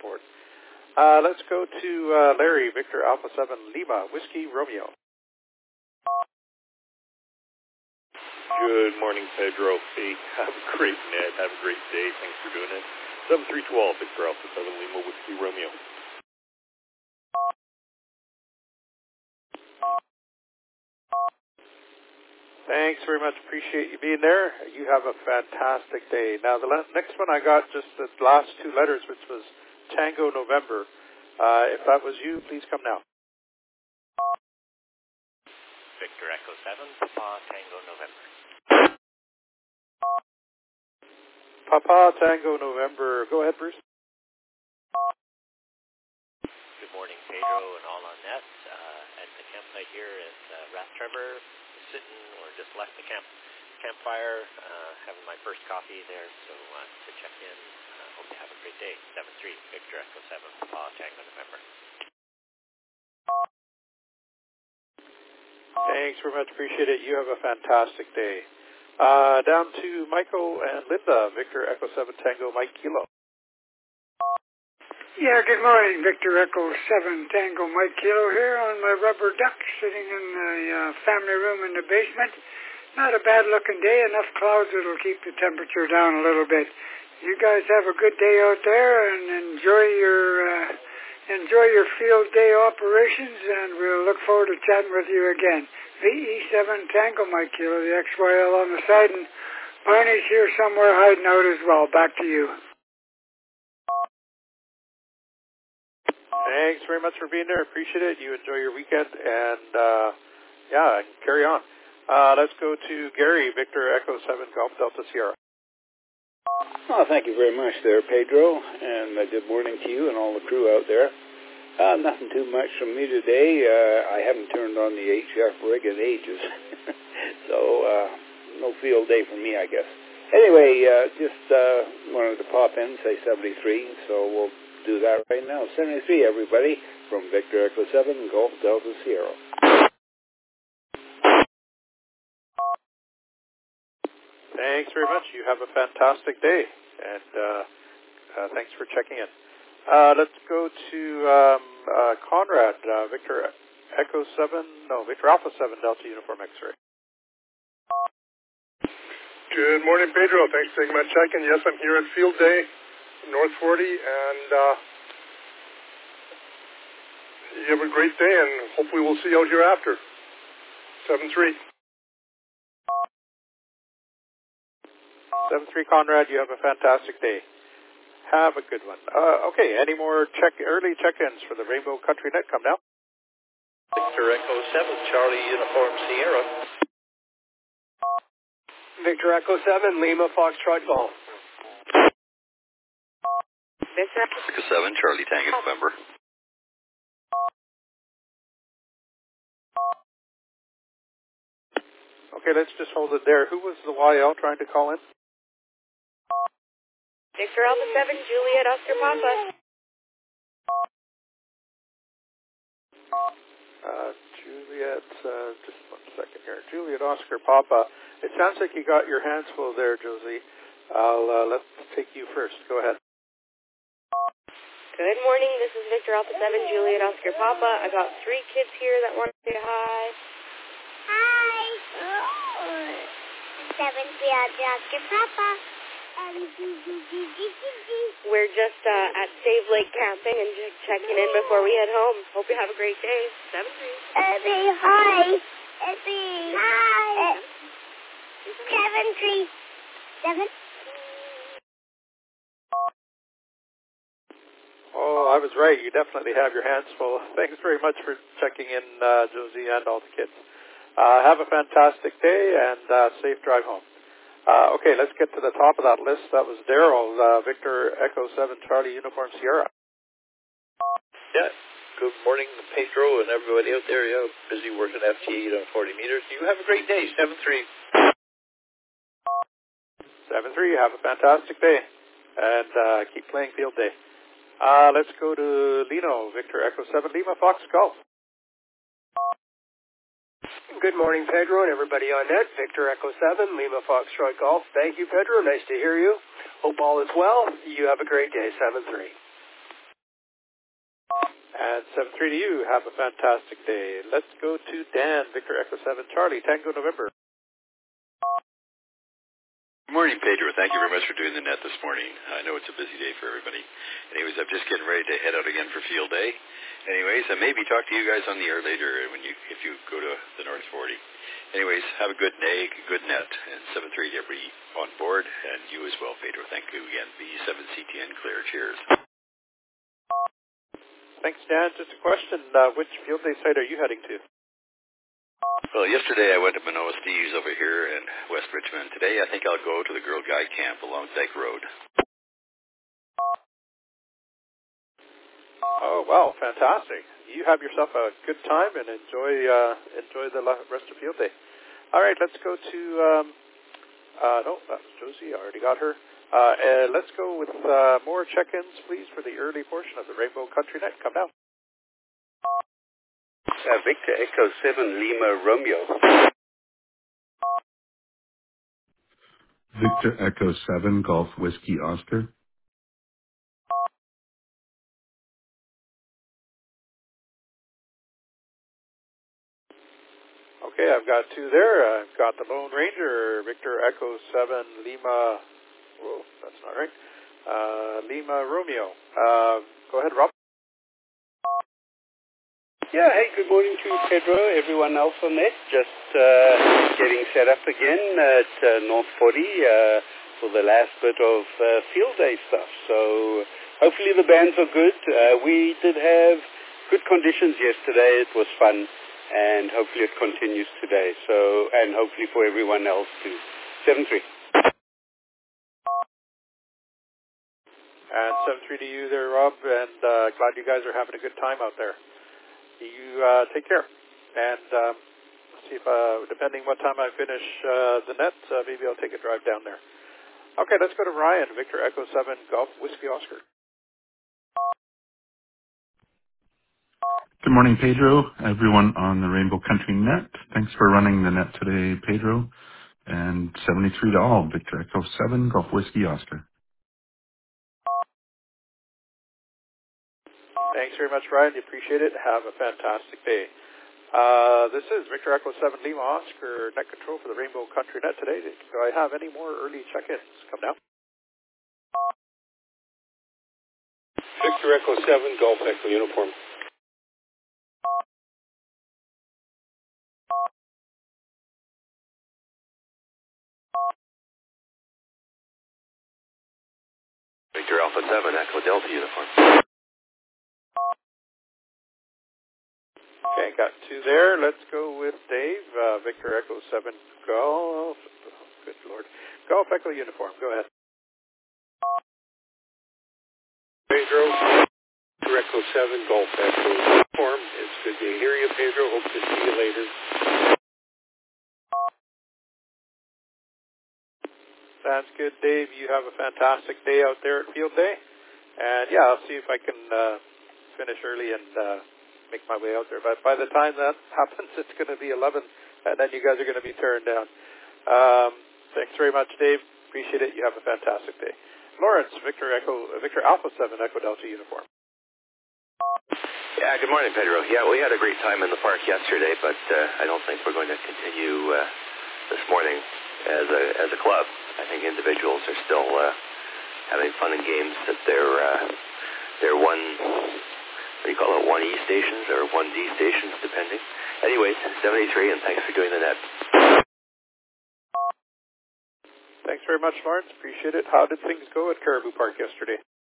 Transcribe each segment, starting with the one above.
report. Let's go to Larry, Victor Alpha 7 Lima, Whiskey Romeo. Good morning, Pedro. Hey, have a great net. Have a great day. Thanks for doing it. 7312, Victor Alpha 7 Lima, Whiskey Romeo. Thanks very much. Appreciate you being there. You have a fantastic day. Now, the next one I got just the last two letters, which was Tango November. If that was you, please come now. Victor Echo 7, Papa Tango November. Papa Tango November. Go ahead, Bruce. Good morning, Pedro, and all on net. At the campsite here at Rathtrevor, sitting or just left the campfire, having my first coffee there, so to check in. Hope you have a great day. 7-3, Victor Echo 7, Papa Tango November. Thanks very much. Appreciate it. You have a fantastic day. Down to Michael and Linda, Victor Echo 7 Tango Mike Kilo. Yeah, good morning, Victor Echo 7 Tango Mike Kilo here on my rubber duck sitting in the family room in the basement. Not a bad looking day, enough clouds that'll keep the temperature down a little bit. You guys have a good day out there and enjoy your field day operations, and we'll look forward to chatting with you again. VE7 Tango Mike Kilo, the XYL on the side, and Barney's here somewhere hiding out as well. Back to you. Thanks very much for being there. Appreciate it. You enjoy your weekend, and carry on. Let's go to Gary, Victor Echo 7 Golf Delta Sierra. Oh, thank you very much there, Pedro, and good morning to you and all the crew out there. Nothing too much from me today. I haven't turned on the HF rig in ages, so no field day for me, I guess. Anyway, just wanted to pop in, say 73, so we'll do that right now. 73, everybody, from Victor Echo 7, Golf Delta Sierra. Thanks very much. You have a fantastic day, and thanks for checking in. Let's go to Conrad, Victor Echo 7, Victor Alpha 7 Delta Uniform X-Ray. Good morning, Pedro. Thanks for taking my check-in. Yes, I'm here at Field Day, North 40, and you have a great day, and hopefully we'll see you out here after. 7-3. 7-3, Conrad. You have a fantastic day. Have a good one. Okay, any more early check-ins for the Rainbow Country Net? Come now. Victor Echo 7, Charlie Uniform Sierra. Victor Echo 7, Lima Foxtrot Golf. Victor Echo 7, Charlie Tango November. Okay, let's just hold it there. Who was the YL trying to call in? Victor Alpha 7, Juliet Oscar Papa. Juliet, just 1 second here. Juliet Oscar Papa. It sounds like you got your hands full there, Josie. Let's take you first. Go ahead. Good morning. This is Victor Alpha 7, Juliet Oscar Papa. I got 3 kids here that want to say hi. Hi. 7 Oscar Papa. We're just at Save Lake camping and checking in before we head home. Hope you have a great day. 7-3. Hi. Hi. 7-3. 7. Oh, I was right. You definitely have your hands full. Thanks very much for checking in, Josie, and all the kids. Have a fantastic day and safe drive home. Okay, let's get to the top of that list. That was Daryl, Victor Echo 7 Charlie Uniform Sierra. Yeah, good morning, Pedro and everybody out there. Yeah, busy working FT8 on 40 meters. You have a great day, 7-3. 7-3, have a fantastic day, and keep playing field day. Let's go to Lino, Victor Echo 7 Lima Fox Golf. Good morning, Pedro, and everybody on net. Victor Echo 7, Lima Foxtrot Golf. Thank you, Pedro. Nice to hear you. Hope all is well. You have a great day. 7-3. And 7-3 to you. Have a fantastic day. Let's go to Dan, Victor Echo 7, Charlie, Tango November. Good morning, Pedro. Thank you very much for doing the net this morning. I know it's a busy day for everybody. Anyways, I'm just getting ready to head out again for field day. Anyways, I maybe talk to you guys on the air later if you go to the North 40. Anyways, have a good day, good net, and 7-3 to everybody on board, and you as well, Pedro. Thank you again. B7CTN clear. Cheers. Thanks, Dan. Just a question. Which field day site are you heading to? Well, yesterday I went to Manoa Steve's over here in West Richmond. Today I think I'll go to the Girl Guide Camp along Dyke Road. Oh, wow, fantastic. You have yourself a good time and enjoy the rest of field day. All right, let's go to, no, that's Josie. I already got her. Let's go with more check-ins, please, for the early portion of the Rainbow Country Net. Come down. Victor Echo 7 Lima Romeo. Victor Echo 7 Golf Whiskey Oscar. Okay, I've got two there. I've got the Lone Ranger, Victor Echo 7 Lima. Whoa, that's not right. Lima Romeo. Go ahead, Rob. Yeah, hey, good morning to you, Pedro, everyone else on net. Just getting set up again at North 40 for the last bit of field day stuff. So hopefully the bands are good. We did have good conditions yesterday. It was fun, and hopefully it continues today. So, and hopefully for everyone else too. 7-3. And 7-3 to you there, Rob, and glad you guys are having a good time out there. You take care, and see if, depending what time I finish the net, maybe I'll take a drive down there. Okay, let's go to Ryan, Victor Echo 7, Golf Whiskey Oscar. Good morning, Pedro. Everyone on the Rainbow Country Net. Thanks for running the net today, Pedro. And 73 to all, Victor Echo 7, Golf Whiskey Oscar. Thanks very much, Ryan. Appreciate it. Have a fantastic day. This is Victor Echo 7 Lima Oscar, net control for the Rainbow Country Net today. Do I have any more early check-ins? Come down. Victor Echo 7, Golf Echo Uniform. Victor Alpha 7, Echo Delta Uniform. Okay, got two there. Let's go with Dave, Victor Echo 7 Golf. Oh, good Lord. Golf Echo Uniform. Go ahead. Pedro, Victor Echo 7, Golf Echo Uniform. It's good to hear you, Pedro. Hope to see you later. Sounds good, Dave. You have a fantastic day out there at field day. And, yeah, I'll see if I can finish early and make my way out there. But by the time that happens, it's going to be 11, and then you guys are going to be turned down. Thanks very much, Dave. Appreciate it. You have a fantastic day. Lawrence, Victor Alpha 7 Echo Delta Uniform. Yeah, good morning, Pedro. Yeah, we had a great time in the park yesterday, but I don't think we're going to continue this morning as a club. I think individuals are still having fun and games at their one, what do you call it, 1E stations or 1D stations, depending. Anyways, 73, and thanks for doing the net. Thanks very much, Lawrence. Appreciate it. How did things go at Caribou Park yesterday?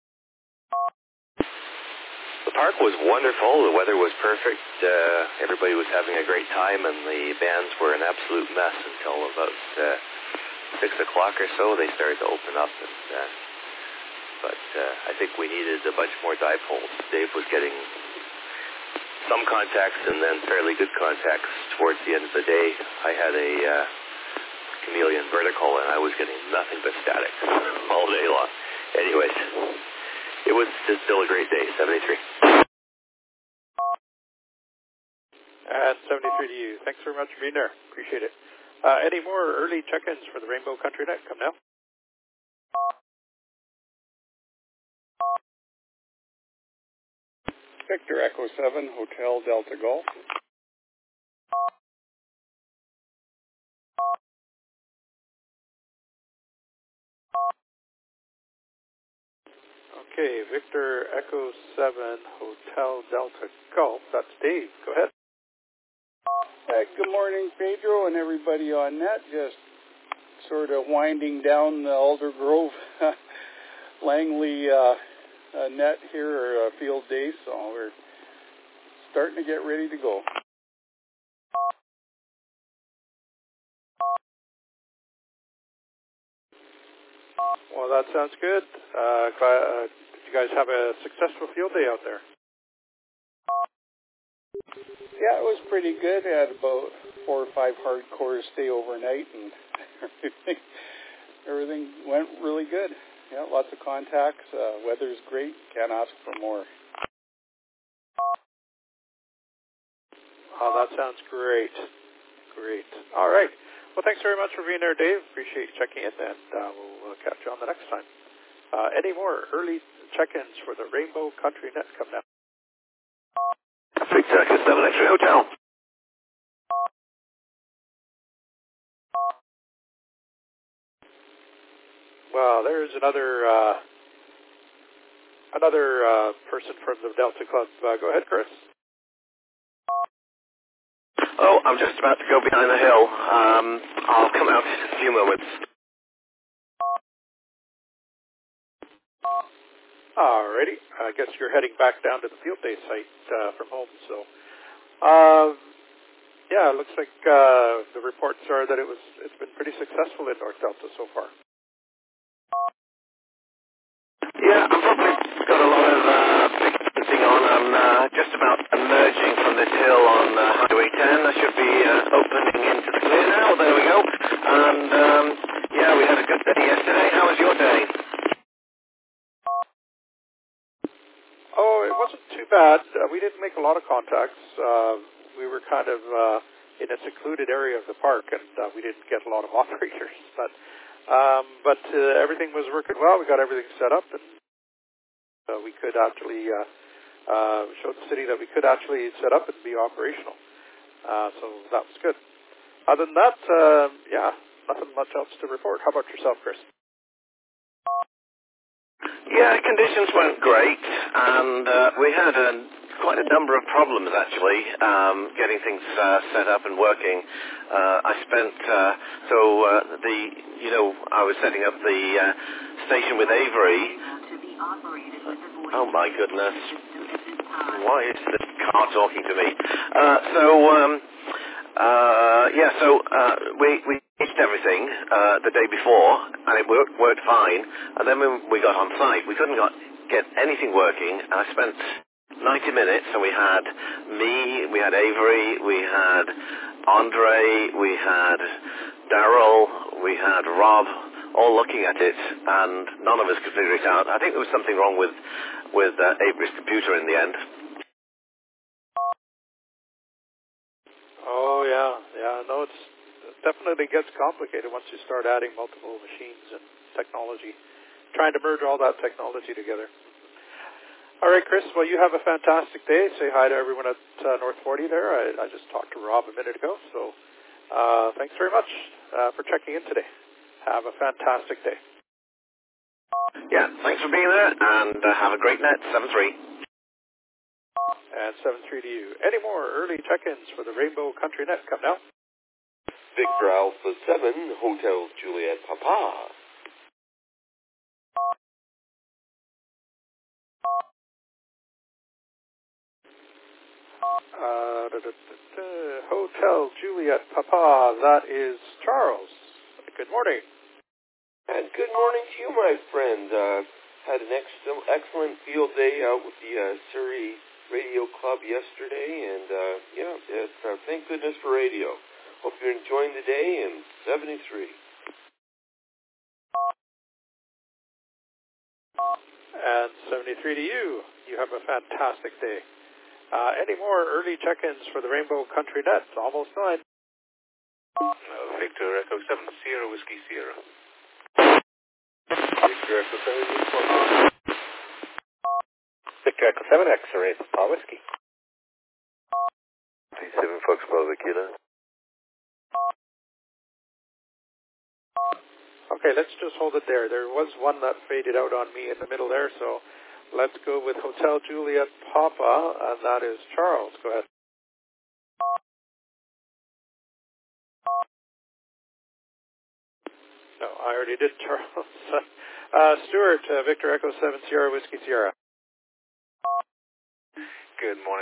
The park was wonderful. The weather was perfect. Everybody was having a great time, and the bands were an absolute mess until about 6 o'clock or so. They started to open up, but I think we needed a bunch more dipoles. Dave was getting some contacts and then fairly good contacts towards the end of the day. I had a chameleon vertical, and I was getting nothing but static all day long. Anyways, it was still a great day, 73. And 73 to you. Thanks very much for being there. Appreciate it. Any more early check-ins for the Rainbow Country Net? Come now. Victor Echo 7, Hotel Delta Golf. Okay, Victor Echo 7, Hotel Delta Golf. That's Dave. Go ahead. Good morning, Pedro, and everybody on net. Just sort of winding down the Aldergrove Langley net here, or field day, so we're starting to get ready to go. Well, that sounds good. Did you guys have a successful field day out there? Yeah, it was pretty good. I had about 4 or 5 hardcores stay overnight, and everything went really good. Yeah, lots of contacts. Weather's great. Can't ask for more. Oh, that sounds great. Great. All right. Well, thanks very much for being there, Dave. Appreciate you checking in, and we'll catch you on the next time. Any more early check-ins for the Rainbow Country Net coming up? Victor Echo 7 X-Ray Hotel. Well, there's another person from the Delta Club. Go ahead, Chris. Oh, I'm just about to go behind the hill. I'll come out in a few moments. Alrighty. I guess you're heading back down to the field day site from home. So, yeah, it looks like the reports are that it's been pretty successful in North Delta so far. Yeah, I've probably got a lot of fixing on. I'm just about emerging from this hill on Highway 10. I should be opening into the clear now. There we go. And, yeah, we had a good day yesterday. How was your day? Oh, it wasn't too bad. We didn't make a lot of contacts. We were kind of in a secluded area of the park, and we didn't get a lot of operators. But everything was working well. We got everything set up, and we could actually show the city that we could actually set up and be operational. So that was good. Other than that, yeah, nothing much else to report. How about yourself, Chris? Yeah, conditions weren't great, and we had quite a number of problems, actually, getting things set up and working. I spent, I was setting up the station with Avery. Oh, my goodness. Why is the car talking to me? We finished everything the day before, and it worked fine. And then when we got on site, we couldn't get anything working. I spent 90 minutes, and we had me, we had Avery, we had Andre, we had Daryl, we had Rob, all looking at it, and none of us could figure it out. I think there was something wrong with Avery's computer in the end. Oh, yeah. No, it definitely gets complicated once you start adding multiple machines and technology, trying to merge all that technology together. All right, Chris, well, you have a fantastic day. Say hi to everyone at North 40 there. I just talked to Rob a minute ago, so thanks very much for checking in today. Have a fantastic day. Yeah, thanks for being there, and have a great night, 7-3. And 7-3 to you. Any more early check-ins for the Rainbow Country Net? Come now. Victor Alpha 7, Hotel Juliet Papa. Hotel Juliet Papa, that is Charles. Good morning. And good morning to you, my friend. Had an excellent field day out with the Surrey Radio Club yesterday, and thank goodness for radio. Hope you're enjoying the day, and 73. And 73 to you. You have a fantastic day. Any more early check-ins for the Rainbow Country Net? Almost 9. Victor Echo 7 Sierra Whiskey Sierra. Victor Echo 7 Whiskey. Victor Echo 7, X-ray, Papa Whiskey. 7 Fox Bravo Kilo. Okay, let's just hold it there. There was one that faded out on me in the middle there, so let's go with Hotel Juliet Papa, and that is Charles. Go ahead. No, I already did Charles. Stuart, Victor Echo 7 Sierra Whiskey Sierra. Good morning.